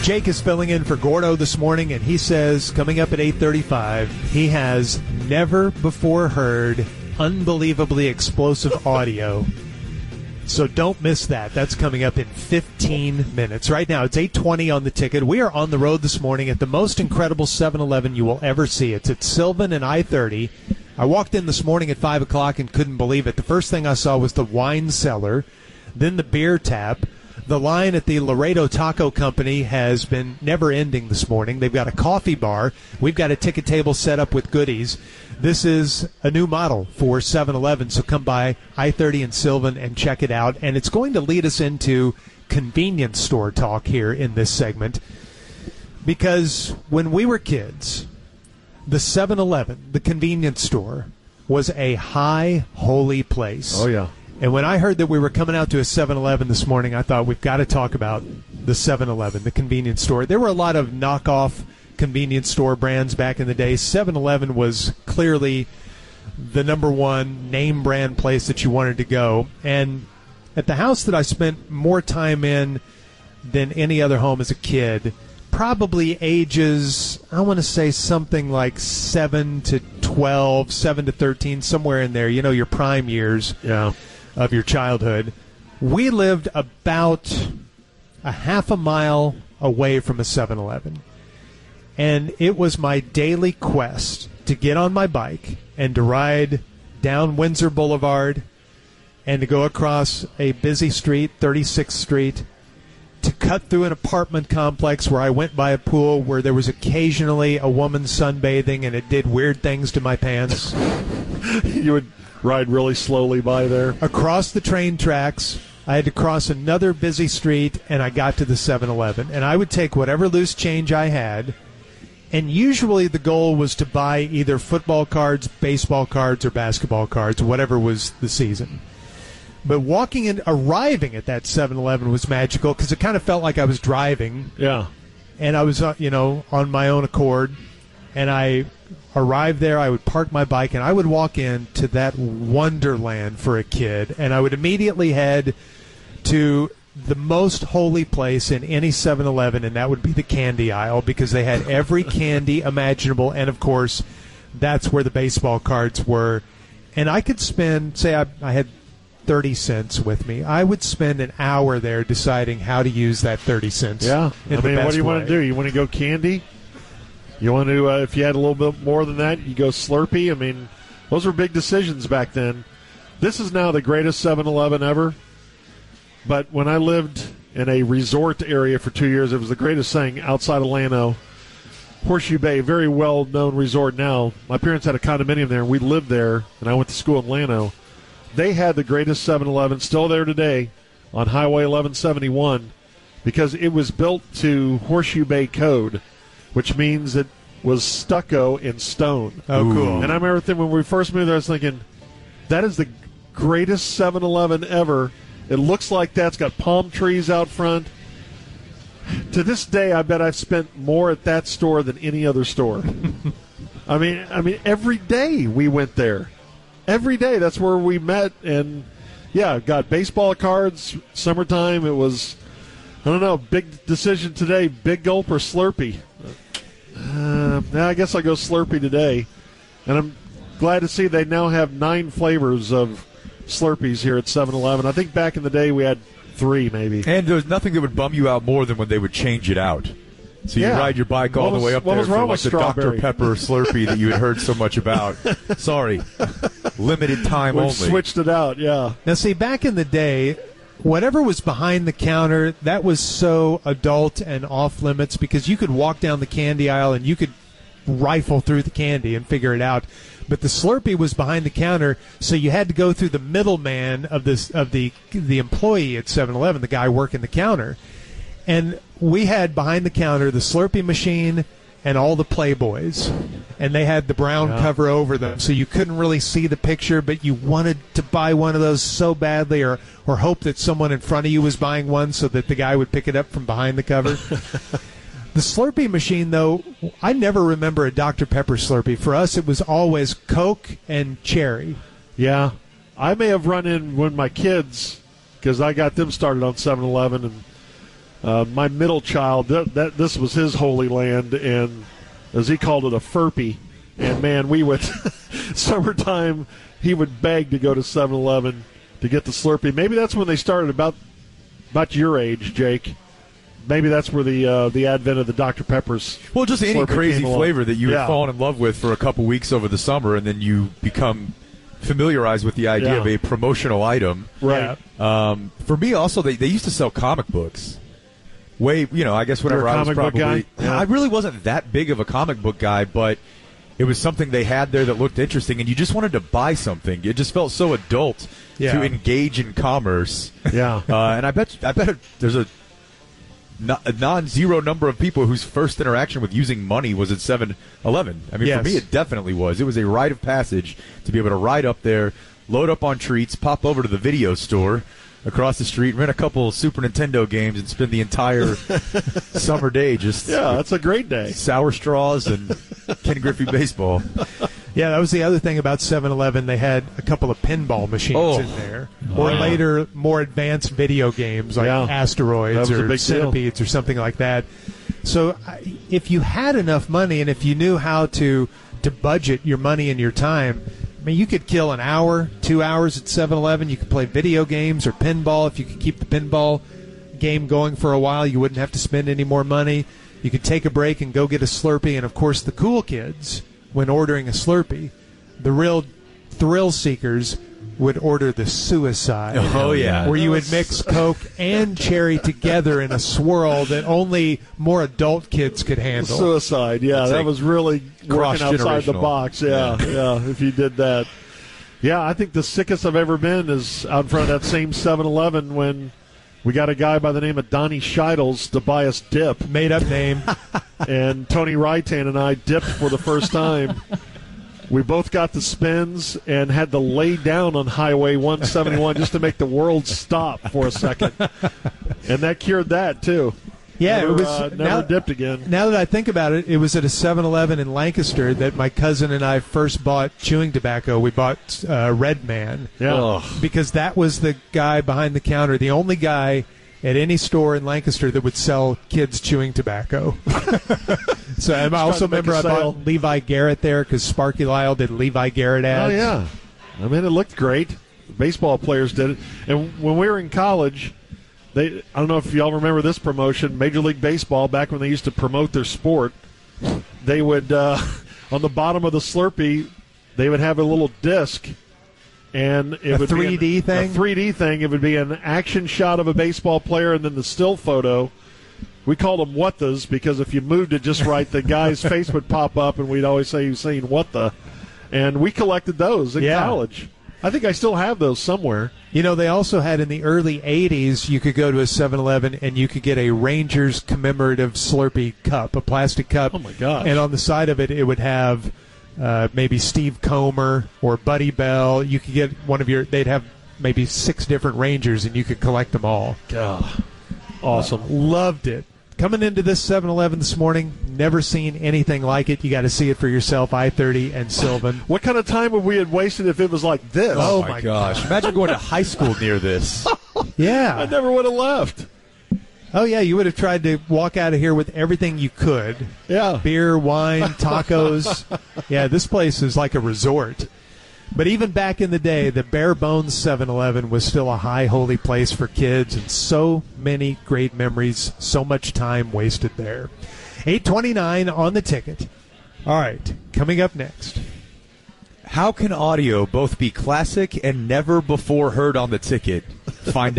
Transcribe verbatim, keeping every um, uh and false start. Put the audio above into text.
Jake is filling in for Gordo this morning, and he says, coming up at eight thirty-five, he has never before heard unbelievably explosive audio. So don't miss that. That's coming up in fifteen minutes. Right now, it's eight twenty on the ticket. We are on the road this morning at the most incredible seven eleven you will ever see. It's at Sylvan and I thirty. I walked in this morning at five o'clock and couldn't believe it. The first thing I saw was the wine cellar, then the beer tap. The line at the Laredo Taco Company has been never-ending this morning. They've got a coffee bar. We've got a ticket table set up with goodies. This is a new model for seven eleven, so come by I thirty and Sylvan and check it out. And it's going to lead us into convenience store talk here in this segment, because when we were kids, the seven eleven, the convenience store, was a high, holy place. Oh, yeah. And when I heard that we were coming out to a seven eleven this morning, I thought we've got to talk about the seven eleven, the convenience store. There were a lot of knockoff convenience store brands back in the day. seven eleven was clearly the number one name brand place that you wanted to go. And at the house that I spent more time in than any other home as a kid, probably ages, I want to say something like seven to twelve, seven to thirteen, somewhere in there, you know, your prime years. Yeah. Of your childhood, we lived about a half a mile away from a seven eleven. And it was my daily quest to get on my bike and to ride down Windsor Boulevard and to go across a busy street, thirty-sixth Street, to cut through an apartment complex where I went by a pool where there was occasionally a woman sunbathing and it did weird things to my pants. You would ride really slowly by there. Across the train tracks, I had to cross another busy street, and I got to the seven eleven. And I would take whatever loose change I had, and usually the goal was to buy either football cards, baseball cards, or basketball cards, whatever was the season. But walking in, arriving at that seven eleven was magical because it kind of felt like I was driving. Yeah. And I was, uh, you know, on my own accord, and I arrived there, I would park my bike, and I would walk into that wonderland for a kid, and I would immediately head to the most holy place in any seven eleven, and that would be the candy aisle, because they had every candy imaginable, and, of course, that's where the baseball cards were. And I could spend, say I, I had thirty cents with me, I would spend an hour there deciding how to use that thirty cents. Yeah. in I the mean, best what do you way. want to do? You want to go candy? You want to, uh, if you had a little bit more than that, you go Slurpee. I mean, those were big decisions back then. This is now the greatest seven eleven ever. But when I lived in a resort area for two years, it was the greatest thing outside of Llano. Horseshoe Bay, very well-known resort now. My parents had a condominium there, and we lived there, and I went to school in Llano. They had the greatest seven eleven, still there today, on Highway eleven seventy-one, because it was built to Horseshoe Bay code, which means it was stucco in stone. Oh, cool. And I remember thinking, when we first moved there, I was thinking, that is the greatest seven eleven ever. It looks like that's got palm trees out front. To this day, I bet I've spent more at that store than any other store. I mean, I mean, every day we went there. Every day, that's where we met. And, yeah, got baseball cards, summertime. It was, I don't know, big decision today, Big Gulp or Slurpee. Uh, I guess I'll go Slurpee today. And I'm glad to see they now have nine flavors of Slurpees here at seven eleven. I think back in the day we had three, maybe. And there was nothing that would bum you out more than when they would change it out. So you Yeah. ride your bike all What the was- way up what there was for wrong like with the Doctor strawberry? Pepper Slurpee that you had heard so much about. Sorry. Limited time We've only. switched it out, yeah. Now, see, back in the day, whatever was behind the counter, that was so adult and off limits, because you could walk down the candy aisle and you could rifle through the candy and figure it out. But the Slurpee was behind the counter, so you had to go through the middleman of this of the the employee at seven eleven, the guy working the counter. And we had behind the counter the Slurpee machine and all the Playboys. And they had the brown Yeah. cover over them, so you couldn't really see the picture, but you wanted to buy one of those so badly, or, or hope that someone in front of you was buying one so that the guy would pick it up from behind the cover. The Slurpee machine, though, I never remember a Doctor Pepper Slurpee. For us, it was always Coke and cherry. Yeah. I may have run in when my kids, because I got them started on seven eleven, and Uh, my middle child, that, that this was his holy land, and as he called it, a Furpy. And, man, we would – summertime, he would beg to go to seven eleven to get the Slurpee. Maybe that's when they started, about about your age, Jake. Maybe that's where the uh, the advent of the Doctor Pepper's Well, just any Slurpee crazy came flavor along. that you Yeah. had fallen in love with for a couple weeks over the summer, and then you become familiarized with the idea Yeah. of a promotional item. Right. Um, for me, also, they, they used to sell comic books. Way, you know, I guess whenever You're a I was comic book probably, guy? Yeah. I really wasn't that big of a comic book guy, but it was something they had there that looked interesting, and you just wanted to buy something. It just felt so adult Yeah. to engage in commerce. Yeah. Uh, and I bet, I bet there's a, no- a non-zero number of people whose first interaction with using money was at seven eleven. I mean, Yes. for me, it definitely was. It was a rite of passage to be able to ride up there, load up on treats, pop over to the video store across the street, rent a couple Super Nintendo games, and spend the entire summer day just Yeah, that's a great day. sour straws and Ken Griffey baseball. Yeah, that was the other thing about seven eleven. They had a couple of pinball machines Oh. in there. Or yeah. later, more advanced video games like Yeah. Asteroids That was a or big deal. Centipedes or something like that. So I- if you had enough money and if you knew how to, to budget your money and your time, I mean, you could kill an hour, two hours at seven eleven. You could play video games or pinball. If you could keep the pinball game going for a while, you wouldn't have to spend any more money. You could take a break and go get a Slurpee. And, of course, the cool kids, when ordering a Slurpee, the real thrill seekers would order the Suicide. Oh, yeah. Where you would mix Coke and cherry together in a swirl that only more adult kids could handle. Suicide, yeah, It's that like was really working outside the cross-generational. box. Yeah, yeah, if you did that. Yeah, I think the sickest I've ever been is out in front of that same seven eleven when we got a guy by the name of Donnie Scheidels to buy us dip. Made up name. And Tony Rytan and I dipped for the first time. We both got the spins and had to lay down on Highway one seventy-one just to make the world stop for a second. And that cured that, too. Yeah, never, it was uh, never now, dipped again. Now that I think about it, it was at a seven eleven in Lancaster that my cousin and I first bought chewing tobacco. We bought uh, Red Man. Yeah. Ugh. Because that was the guy behind the counter, the only guy at any store in Lancaster that would sell kids chewing tobacco. So I also to make remember a I sale. bought Levi Garrett there because Sparky Lyle did Levi Garrett Oh, ads. yeah. I mean, it looked great. Baseball players did it. And when we were in college, they I don't know if y'all remember this promotion, Major League Baseball, back when they used to promote their sport, they would, uh, on the bottom of the Slurpee, they would have a little disc. And it A would three D be an, thing? A three D thing. It would be an action shot of a baseball player and then the still photo. We called them what thas because if you moved it just right, the guy's face would pop up, and we'd always say he was saying what the. And we collected those in Yeah. college. I think I still have those somewhere. You know, they also had in the early eighties, you could go to a seven eleven and you could get a Rangers commemorative Slurpee cup, a plastic cup. Oh, my gosh. And on the side of it, it would have uh, maybe Steve Comer or Buddy Bell. You could get one of your, they'd have maybe six different Rangers and you could collect them all. God. Awesome. Loved it. Coming into this seven eleven this morning, never seen anything like it. You got to see it for yourself, I thirty and Sylvan. What kind of time would we have wasted if it was like this? Oh, Oh, my, my gosh. Imagine going to high school near this. I Yeah. never would have left. Oh, yeah, you would have tried to walk out of here with everything you could. Yeah. Beer, wine, tacos. Yeah, this place is like a resort. But even back in the day, the bare bones seven eleven was still a high holy place for kids, and so many great memories, so much time wasted there. eight twenty-nine on the ticket. All right, coming up next. How can audio both be classic and never before heard on the ticket? Find out.